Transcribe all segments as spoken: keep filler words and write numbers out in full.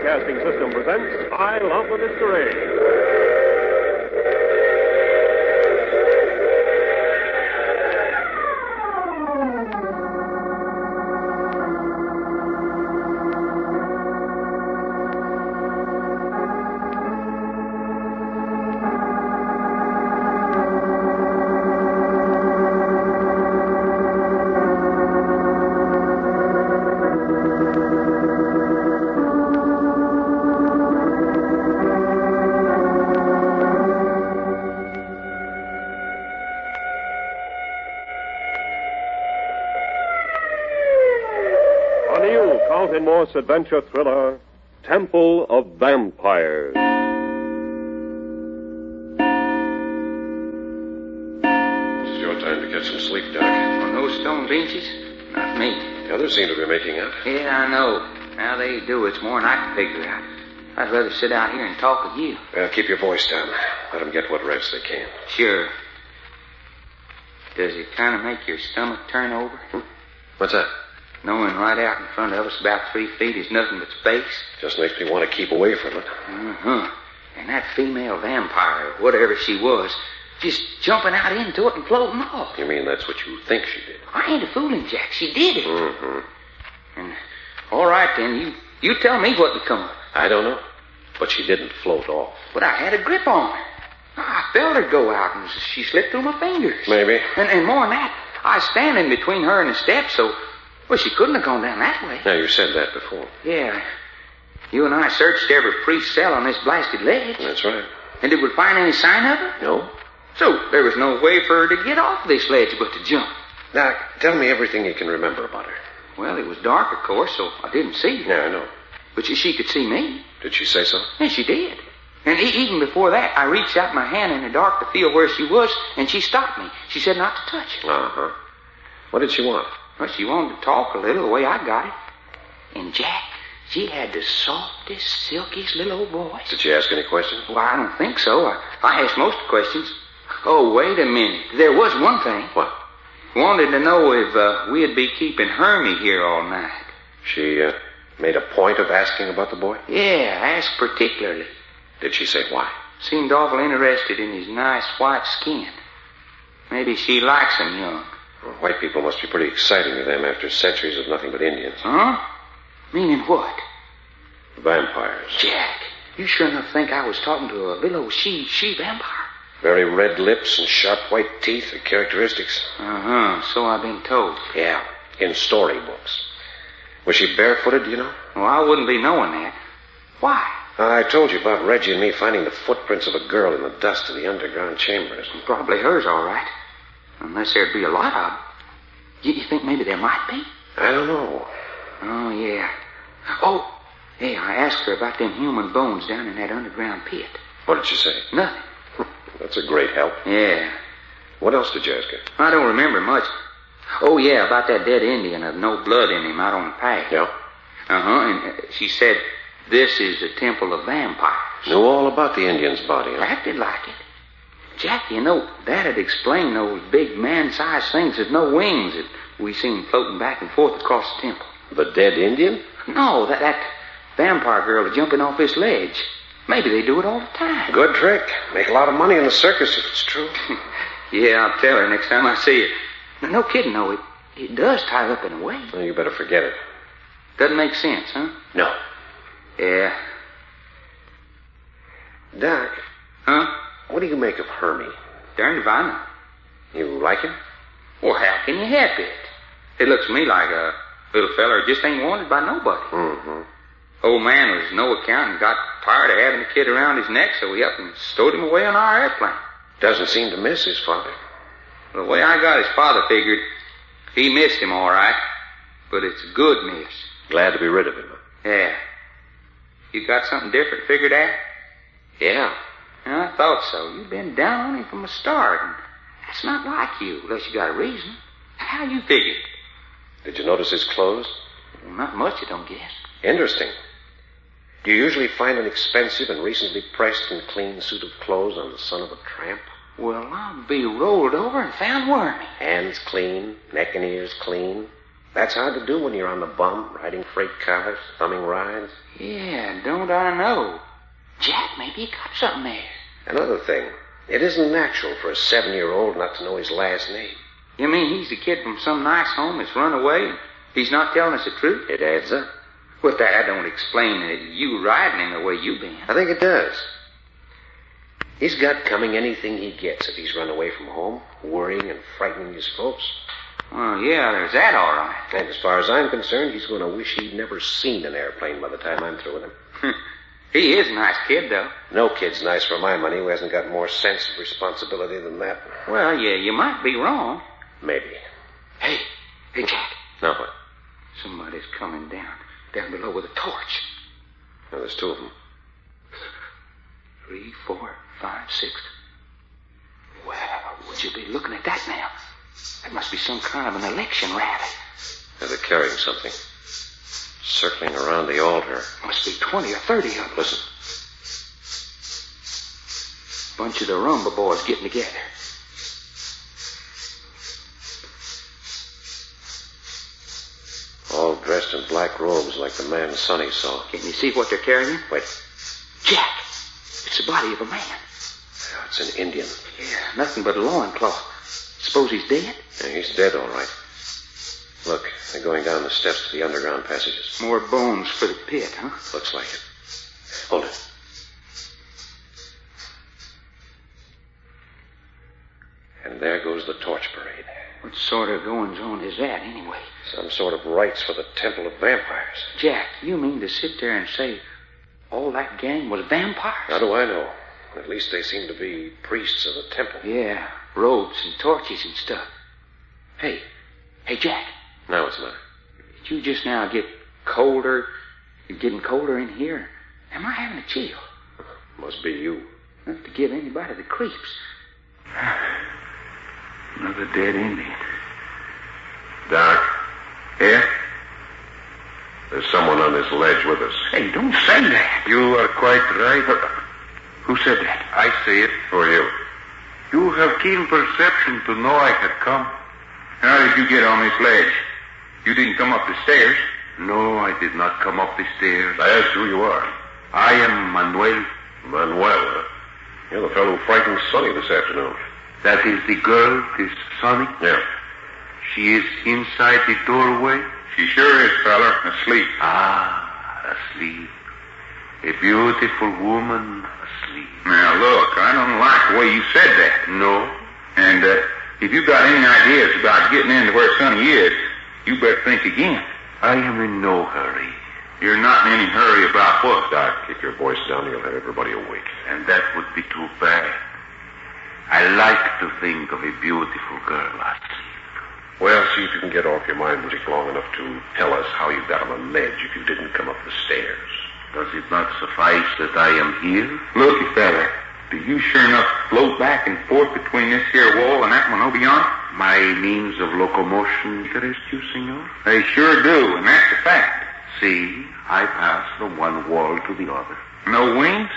Broadcasting System presents I Love the Mystery. Carlton Morse adventure thriller, Temple of Vampires. It's your time to get some sleep, Doc. On those stone benches? Not me. The others seem to be making up. Yeah, I know. Now they do. It's more than I can figure out. I'd rather sit out here and talk with you. Well, keep your voice down. Let them get what rest they can. Sure. Does it kind of make your stomach turn over? Hmm. What's that? Knowing right out in front of us about three feet is nothing but space. Just makes me want to keep away from it. Uh-huh. And that female vampire, whatever she was, just jumping out into it and floating off. You mean that's what you think she did? I ain't a fooling, Jack. She did it. Mm-hmm. And all right, then, you, you tell me what become of her. I don't know. But she didn't float off. But I had a grip on her. I felt her go out, and she slipped through my fingers. Maybe. And, and more than that, I was standing between her and the steps, so... Well, she couldn't have gone down that way. Now, you said that before. Yeah. You and I searched every priest's cell on this blasted ledge. That's right. And did we find any sign of her? No. So there was no way for her to get off this ledge but to jump. Now, tell me everything you can remember about her. Well, it was dark, of course, so I didn't see her. Yeah, I know. But she, she could see me. Did she say so? Yes, she did. And e- even before that, I reached out my hand in the dark to feel where she was, and she stopped me. She said not to touch her. Uh-huh. What did she want? Well, she wanted to talk a little, the way I got it. And, Jack, she had the softest, silkiest little old voice. Did she ask any questions? Well, I don't think so. I, I asked most of the questions. Oh, wait a minute. There was one thing. What? Wanted to know if uh, we'd be keeping Hermie here all night. She uh, made a point of asking about the boy? Yeah, asked particularly. Did she say why? Seemed awful interested in his nice white skin. Maybe she likes him young. Well, white people must be pretty exciting to them after centuries of nothing but Indians. Huh? Meaning what? Vampires. Jack, you sure enough think I was talking to a little old she, she vampire? Very red lips and sharp white teeth are characteristics. Uh-huh, so I've been told. Yeah, in storybooks. Was she barefooted, do you know? Well, I wouldn't be knowing that. Why? Uh, I told you about Reggie and me finding the footprints of a girl in the dust of the underground chambers. Probably hers, all right. Unless there'd be a lot of them. You, you think maybe there might be? I don't know. Oh, yeah. Oh, hey, I asked her about them human bones down in that underground pit. What did she say? Nothing. That's a great help. Yeah. What else did you ask her? I don't remember much. Oh, yeah, about that dead Indian of no blood in him out on the path. Yeah? Uh-huh, and uh, she said, this is the Temple of Vampires. Knew all about the Indian's body, huh? Acted like it. Jack, you know, that'd explain those big man-sized things with no wings that we seen floating back and forth across the temple. The dead Indian? No, that, that vampire girl jumping off this ledge. Maybe they do it all the time. Good trick. Make a lot of money in the circus if it's true. Yeah, I'll tell her next time I see her. No kidding, though. It, it does tie up in a way. Well, you better forget it. Doesn't make sense, huh? No. Yeah. Doc. Huh? What do you make of Hermie? Darned if I know. You like him? Well, how can you help it? It looks to me like a little feller just ain't wanted by nobody. Mm-hmm. Old man was no account and got tired of having the kid around his neck, so he up and stowed him away on our airplane. Doesn't seem to miss his father. The way I got his father figured, he missed him all right, but it's a good miss. Glad to be rid of him. Yeah. You got something different figured out? Yeah. I thought so. You've been down on him from the start, and that's not like you, unless you got a reason. How you figured? Did you notice his clothes? Well, not much, I don't guess. Interesting. Do you usually find an expensive and recently pressed and clean suit of clothes on the son of a tramp? Well, I'll be rolled over and found wormy. Hands clean, neck and ears clean, That's hard to do when you're on the bum, riding freight cars, thumbing rides. Yeah, don't I know. Jack, maybe he got something there. Another thing, it isn't natural for a seven-year-old not to know his last name. You mean he's the kid from some nice home that's run away and he's not telling us the truth? It adds up. Well, that don't explain uh, you riding him the way you been. I think it does. He's got coming anything he gets if he's run away from home, worrying and frightening his folks. Well, yeah, there's that all right. And as far as I'm concerned, he's going to wish he'd never seen an airplane by the time I'm through with him. He is a nice kid, though. No kid's nice for my money who hasn't got more sense of responsibility than that. Well, yeah, you might be wrong. Maybe. Hey, hey, Jack. Now what? Somebody's coming down, down below with a torch. Now, there's two of them. Three, four, five, six. Well, would you be looking at that now? That must be some kind of an election rally. Now, they're carrying something. Circling around the altar. Must be twenty or thirty of them. Listen. Bunch of the rumba boys getting together. All dressed in black robes like the man Sonny saw. Can you see what they're carrying? Wait. Jack, it's the body of a man. Oh, it's an Indian. Yeah, nothing but a loincloth. Suppose he's dead? Yeah, he's dead, all right. Look, they're going down the steps to the underground passages. More bones for the pit, huh? Looks like it. Hold it. And there goes the torch parade. What sort of goings-on is that, anyway? Some sort of rites for the Temple of Vampires. Jack, you mean to sit there and say all that gang was vampires? How do I know? At least they seem to be priests of the temple. Yeah, robes and torches and stuff. Hey, hey, Jack. Now what's the matter? Did you just now get colder? You're getting colder in here? Am I having a chill? Must be you. Enough to give anybody the creeps. Another dead Indian. Doc? Yeah? There's someone on this ledge with us. Hey, don't say that. You are quite right. Who said that? I see it. Who are you? You have keen perception to know I had come. How did you get on this ledge? You didn't come up the stairs. No, I did not come up the stairs. I asked who you are. I am Manuel. Manuel, huh? You're the fellow who frightened Sonny this afternoon. That is the girl, this Sonny? Yeah. She is inside the doorway? She sure is, feller. Asleep. Ah, asleep. A beautiful woman asleep. Now, look, I don't like the way you said that. No. And uh, if you've got any ideas about getting into where Sonny is, you better think again. I am in no hurry. You're not in any hurry about what? Doc, keep your voice down. You'll have everybody awake. And that would be too bad. I like to think of a beautiful girl asleep. Well, see if you can get off your mind music long enough to tell us how you got on the ledge if you didn't come up the stairs. Does it not suffice that I am here? Looky, fella, do you sure enough float back and forth between this here wall and that one over yonder? My means of locomotion interest you, senor? They sure do, and that's a fact. See, I pass from one wall to the other. No wings?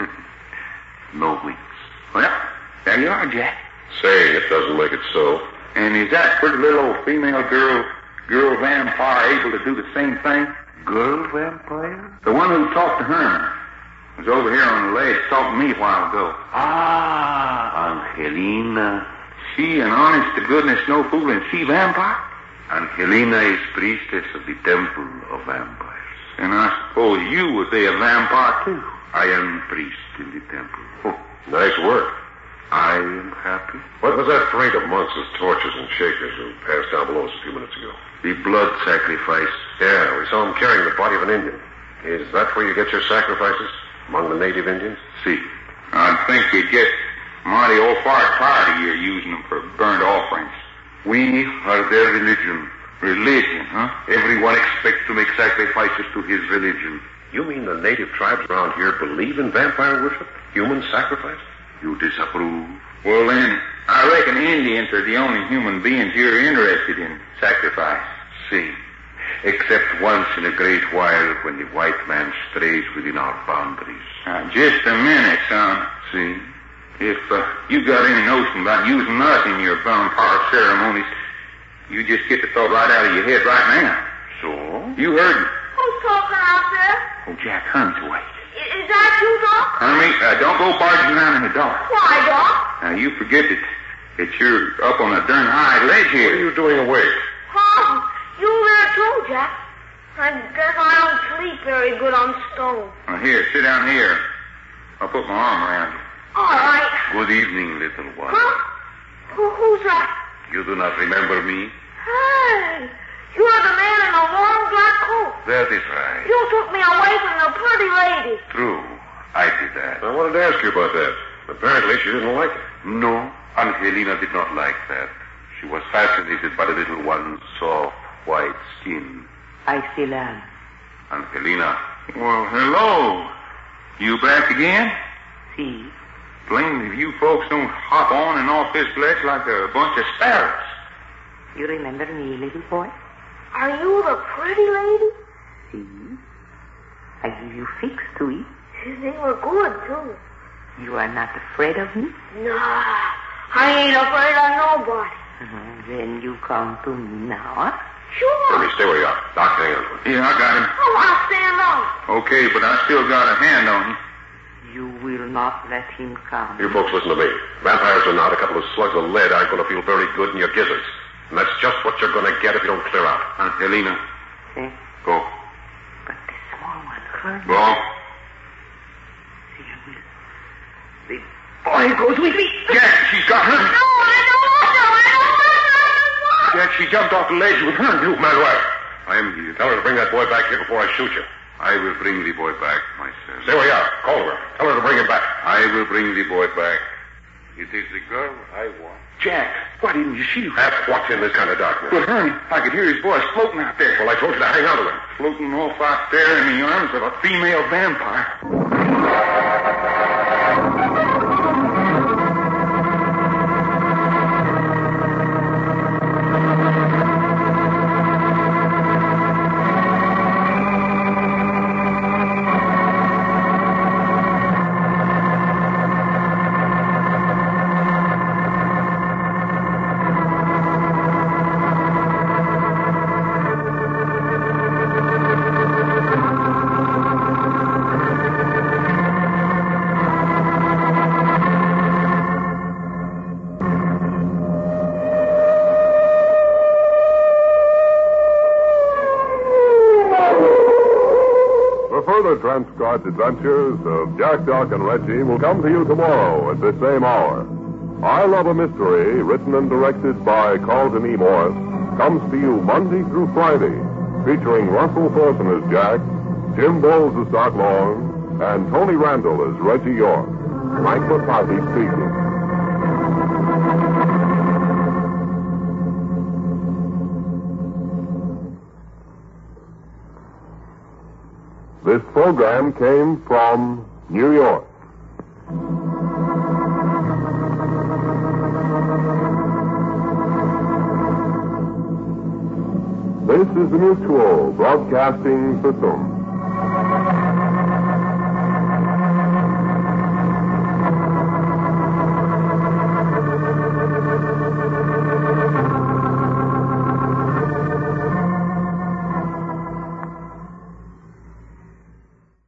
No wings. Well, there you are, Jack. Say, it doesn't make it so. And is that pretty little old female girl, girl vampire able to do the same thing? Girl vampire? The one who talked to Herman was over here on the ledge talking to me a while ago. Ah, Angelina. She an honest-to-goodness no fooling she vampire? Angelina is priestess of the Temple of Vampires. And I suppose you would be a vampire, too. I am priest in the temple. Oh, nice work. I am happy. What was that parade of monks with torches and shakers who passed down below us a few minutes ago? The blood sacrifice. Yeah, we saw them carrying the body of an Indian. Is that where you get your sacrifices? Among the native Indians? See. I think you'd get mighty old far tired of your using them for burnt offerings. We are their religion. Religion, huh? Everyone expects to make sacrifices to his religion. You mean the native tribes around here believe in vampire worship? Human sacrifice? You disapprove? Well, then, I reckon Indians are the only human beings you're interested in sacrifice. See, except once in a great while when the white man strays within our boundaries. Now, just a minute, son. See? If uh, you got any notion about using us in your vampire ceremonies, You just get the thought right out of your head right now. So? You heard me. Who's talking out there? Oh, Jack, Herm's away. I- Is that you, Doc? Hermie, uh, don't go barging around in the dark. Why, Doc? Now, you forget that, that you're up on a darn high ledge here. What are you doing awake? Huh? You there too, Jack? I guess I don't sleep very good on stone. Now, here, sit down here. I'll put my arm around you. All right. Good evening, little one. Huh? Who, who's that? You do not remember me? Hey, you're the man in the long black coat. That is right. You took me away from the pretty lady. True. I did that. I wanted to ask you about that. Apparently, she didn't like it. No, Angelina did not like that. She was fascinated by the little one's soft, white skin. I still am. Angelina. Well, hello. You back again? See? Plain if you folks don't hop on and off this ledge like a bunch of sparrows. You remember me, little boy? Are you the pretty lady? See? I give you fix to eat. They were good, too. You are not afraid of me? Nah, I ain't afraid of nobody. Uh, then you come to me now, huh? Sure. Let me stay where you are. Doc, hang on to him. Yeah, I got him. Oh, I'll stand up. Okay, but I still got a hand on him. You will not let him come. You folks listen to me. Vampires or not, a couple of slugs of lead aren't going to feel very good in your gizzards. And that's just what you're going to get if you don't clear out. Angelina. Eh? Go. But the small one hurt me. Go. See, I will. The boy goes with me. Jack, she's got her. No, I don't want to. I don't want to. I don't want to. Jack, she jumped off the ledge with her. You, Manuel. I am here. Tell her to bring that boy back here before I shoot you. I will bring the boy back myself. Stay where you are. Call her. Tell her to bring him back. I will bring the boy back. It is the girl I want. Jack, why didn't you shoot? That's what's in this kind of darkness. But, Hermie, I could hear his voice floating out there. Well, I told you to hang on to him. Floating off out there in the arms of a female vampire. Further transcribed adventures of Jack, Doc, and Reggie will come to you tomorrow at this same hour. I Love a Mystery, written and directed by Carlton E. Morris, comes to you Monday through Friday, featuring Russell Thorson as Jack, Jim Bowles as Doc Long, and Tony Randall as Reggie York. Mike McCarthy speaking. This program came from New York. This is the Mutual Broadcasting System.